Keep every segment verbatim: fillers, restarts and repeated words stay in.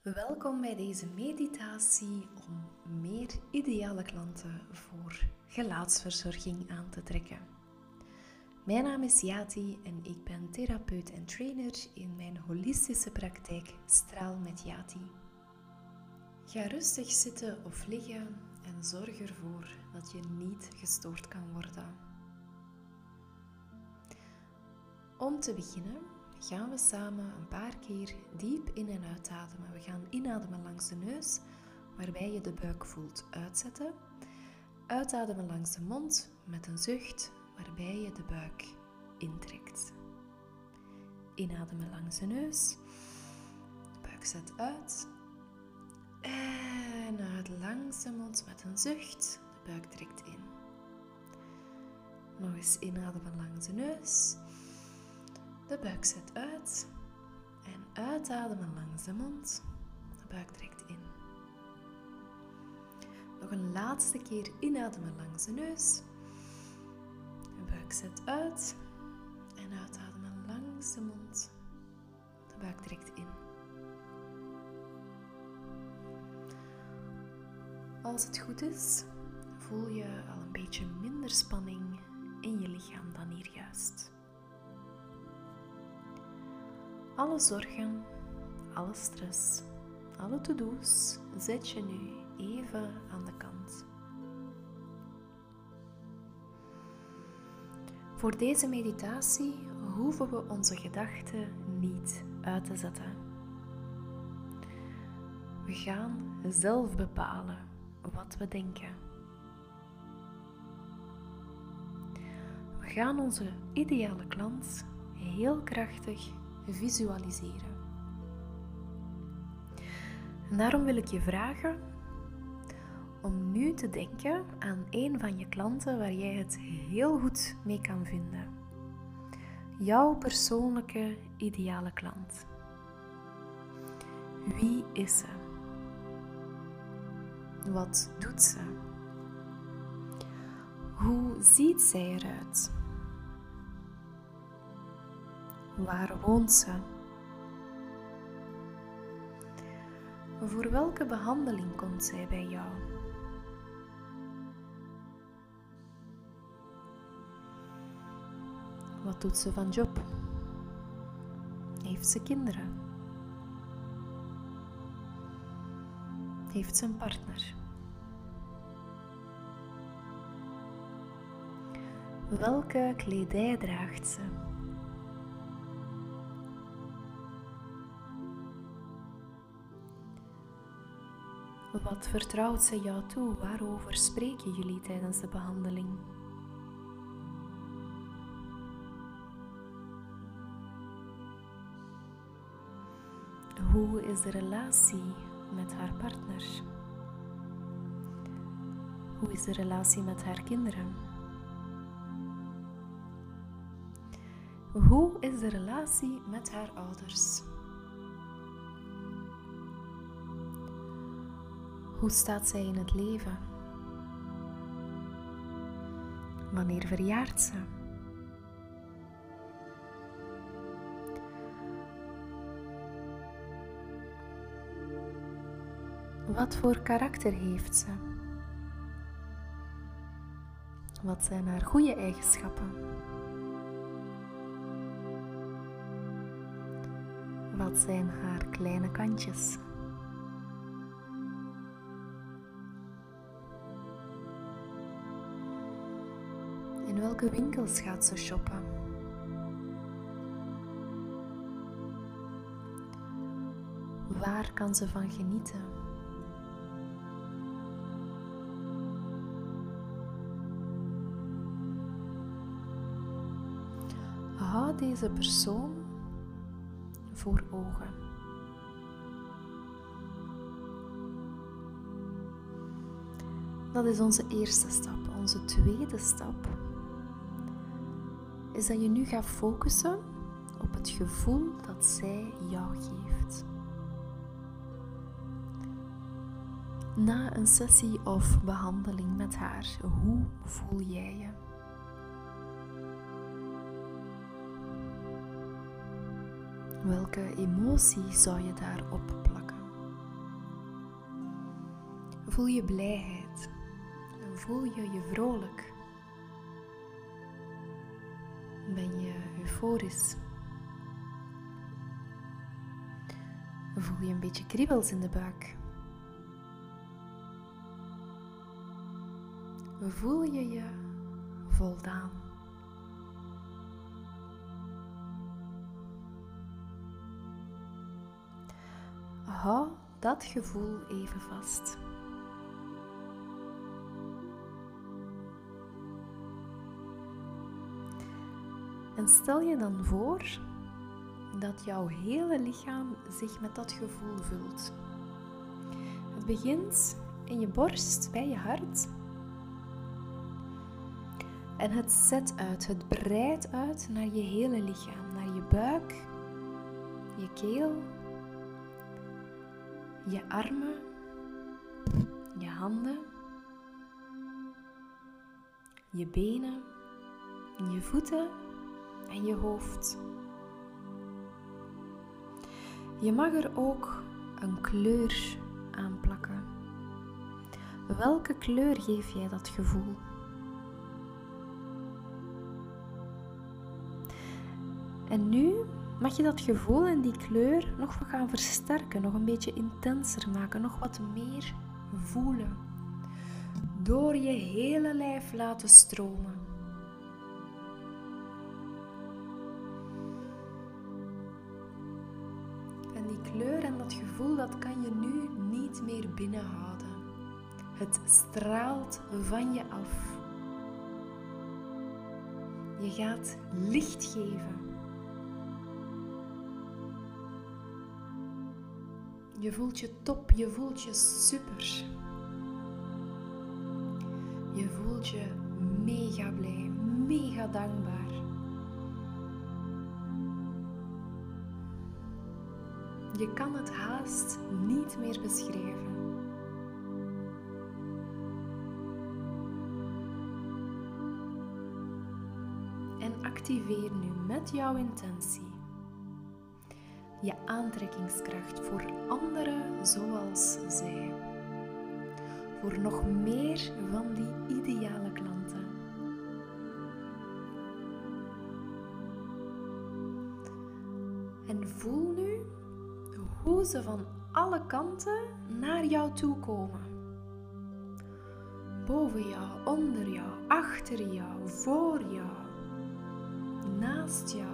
Welkom bij deze meditatie om meer ideale klanten voor gelaatsverzorging aan te trekken. Mijn naam is Yati en ik ben therapeut en trainer in mijn holistische praktijk Straal met Yati. Ga rustig zitten of liggen en zorg ervoor dat je niet gestoord kan worden. Om te beginnen gaan we samen een paar keer diep in- en uitademen. We gaan inademen langs de neus, waarbij je de buik voelt uitzetten. Uitademen langs de mond met een zucht, waarbij je de buik intrekt. Inademen langs de neus. De buik zet uit. En uit langs de mond met een zucht. De buik trekt in. Nog eens inademen langs de neus. De buik zet uit en uitademen langs de mond. De buik trekt in. Nog een laatste keer inademen langs de neus. De buik zet uit en uitademen langs de mond. De buik trekt in. Als het goed is, voel je al een beetje minder spanning in je lichaam dan hier juist. Alle zorgen, alle stress, alle to-do's zet je nu even aan de kant. Voor deze meditatie hoeven we onze gedachten niet uit te zetten. We gaan zelf bepalen wat we denken. We gaan onze ideale klant heel krachtig visualiseren. En daarom wil ik je vragen om nu te denken aan een van je klanten waar jij het heel goed mee kan vinden. Jouw persoonlijke ideale klant. Wie is ze? Wat doet ze? Hoe ziet zij eruit? Waar woont ze? Voor welke behandeling komt zij bij jou? Wat doet ze van job? Heeft ze kinderen? Heeft ze een partner? Welke kledij draagt ze? Wat vertrouwt ze jou toe? Waarover spreken jullie tijdens de behandeling? Hoe is de relatie met haar partner? Hoe is de relatie met haar kinderen? Hoe is de relatie met haar ouders? Hoe staat zij in het leven? Wanneer verjaart ze? Wat voor karakter heeft ze? Wat zijn haar goede eigenschappen? Wat zijn haar kleine kantjes? In welke winkels gaat ze shoppen? Waar kan ze van genieten? Hou deze persoon voor ogen. Dat is onze eerste stap. Onze tweede stap is dat je nu gaat focussen op het gevoel dat zij jou geeft. Na een sessie of behandeling met haar, hoe voel jij je? Welke emotie zou je daarop plakken? Voel je blijheid. Voel je je vrolijk. Ben je euforisch? Voel je een beetje kriebels in de buik? Voel je je voldaan? Hou dat gevoel even vast. En stel je dan voor dat jouw hele lichaam zich met dat gevoel vult. Het begint in je borst, bij je hart. En het zet uit, het breidt uit naar je hele lichaam. Naar je buik, je keel, je armen, je handen, je benen, je voeten en je hoofd. Je mag er ook een kleur aan plakken. Welke kleur geef jij dat gevoel? En nu mag je dat gevoel en die kleur nog wat gaan versterken, nog een beetje intenser maken, nog wat meer voelen. Door je hele lijf laten stromen. En die kleur en dat gevoel, dat kan je nu niet meer binnenhouden. Het straalt van je af. Je gaat licht geven. Je voelt je top, je voelt je super. Je voelt je mega blij, mega dankbaar. Je kan het haast niet meer beschrijven. En activeer nu met jouw intentie je aantrekkingskracht voor anderen zoals zij. Voor nog meer van die ideale klanten. En voel nu hoe ze van alle kanten naar jou toe komen. Boven jou, onder jou, achter jou, voor jou, naast jou.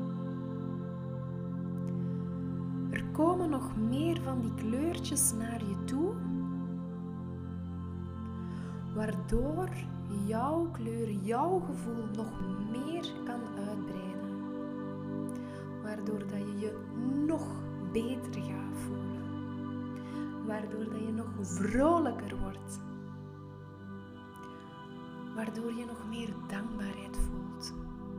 Er komen nog meer van die kleurtjes naar je toe, waardoor jouw kleur, jouw gevoel nog meer kan uitbreiden. Waardoor dat je je nog beter gaat voelen. Waardoor dat je nog vrolijker wordt. Waardoor je nog meer dankbaarheid voelt.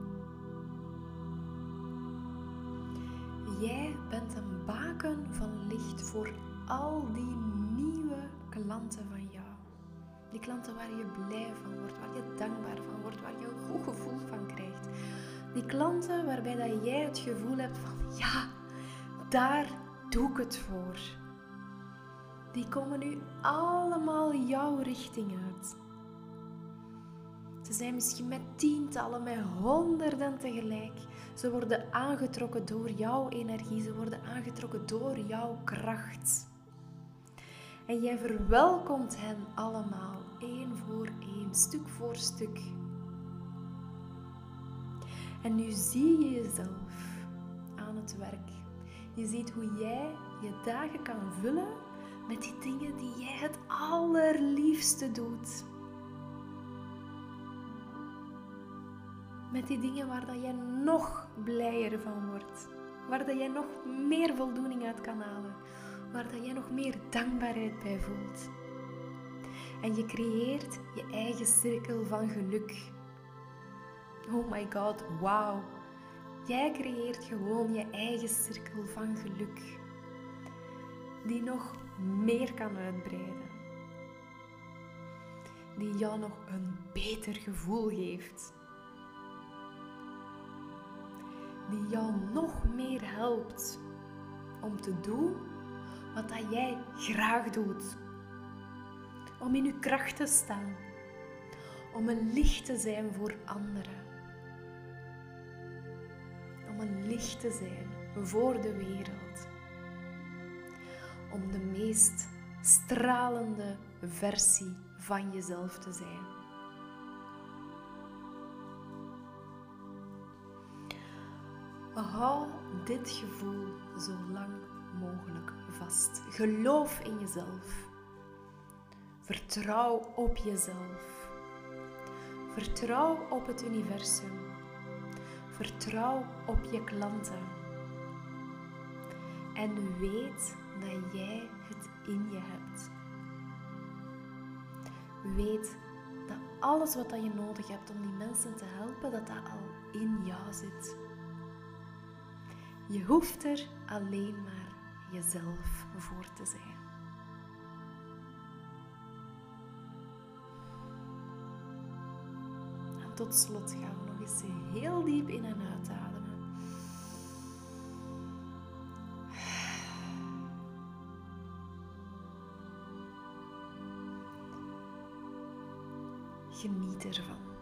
Jij bent een baken van licht voor al die nieuwe klanten van jou. Die klanten waar je blij van wordt, waar je dankbaar van wordt, waar je een goed gevoel van krijgt. Die klanten waarbij dat jij het gevoel hebt van ja, daar doe ik het voor. Die komen nu allemaal jouw richting uit. Ze zijn misschien met tientallen, met honderden tegelijk. Ze worden aangetrokken door jouw energie. Ze worden aangetrokken door jouw kracht. En jij verwelkomt hen allemaal, één voor één, stuk voor stuk. En nu zie je jezelf aan het werk. Je ziet hoe jij je dagen kan vullen met die dingen die jij het allerliefste doet. Met die dingen waar dat jij nog blijer van wordt. Waar dat jij nog meer voldoening uit kan halen. Waar dat jij nog meer dankbaarheid bij voelt. En je creëert je eigen cirkel van geluk. Oh my god, wauw. Jij creëert gewoon je eigen cirkel van geluk. Die nog meer kan uitbreiden. Die jou nog een beter gevoel geeft. Die jou nog meer helpt om te doen wat dat jij graag doet. om in uw kracht te staan, om een licht te zijn voor anderen, om een licht te zijn voor de wereld, om de meest stralende versie van jezelf te zijn. Hou dit gevoel zo lang mogelijk vast. Geloof in jezelf. Vertrouw op jezelf. Vertrouw op het universum. Vertrouw op je klanten. En weet dat jij het in je hebt. Weet dat alles wat je nodig hebt om die mensen te helpen, dat dat al in jou zit. Je hoeft er alleen maar jezelf voor te zijn. En tot slot gaan we nog eens heel diep in en uitademen. Geniet ervan.